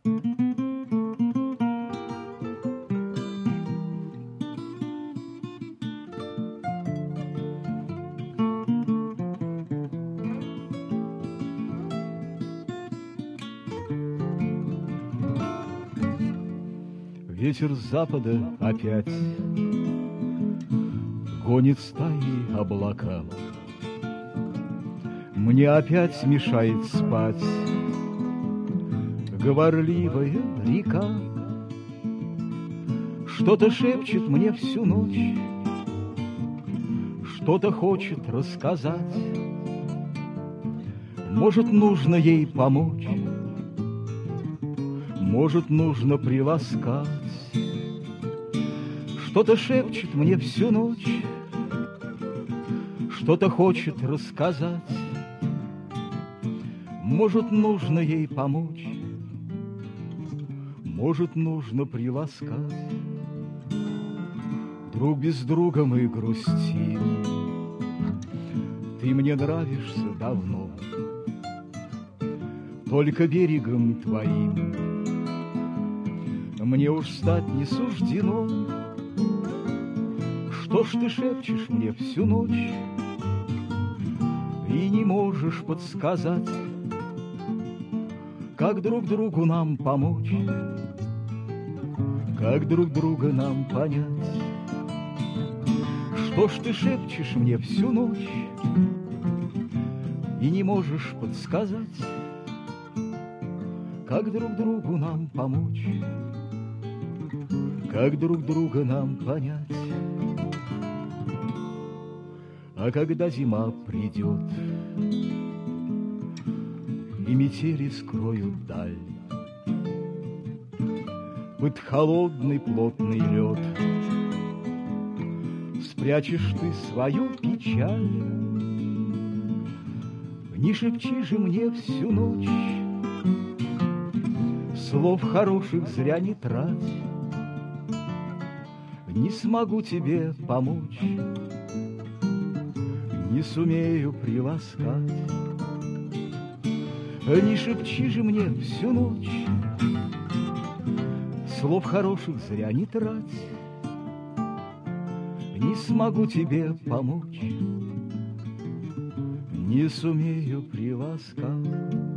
Ветер с запада опять гонит стаи облака. Мне опять мешает спать говорливая река. Что-то шепчет мне всю ночь, что-то хочет рассказать. Может, нужно ей помочь, может, нужно приласкать. Что-то шепчет мне всю ночь, что-то хочет рассказать. Может, нужно ей помочь, может, нужно приласкать. Друг без друга мы грустим, ты мне нравишься давно, только берегом твоим мне уж стать не суждено. Что ж ты шепчешь мне всю ночь и не можешь подсказать, как друг другу нам помочь, как друг друга нам понять? Что ж ты шепчешь мне всю ночь и не можешь подсказать, как друг другу нам помочь, как друг друга нам понять? А когда зима придет и метели скроют даль, под холодный плотный лед спрячешь ты свою печаль. Не шепчи же мне всю ночь, слов хороших зря не трать. Не смогу тебе помочь, не сумею приласкать. Не шепчи же мне всю ночь, слов хороших зря не трать. Не смогу тебе помочь, не сумею приласкать.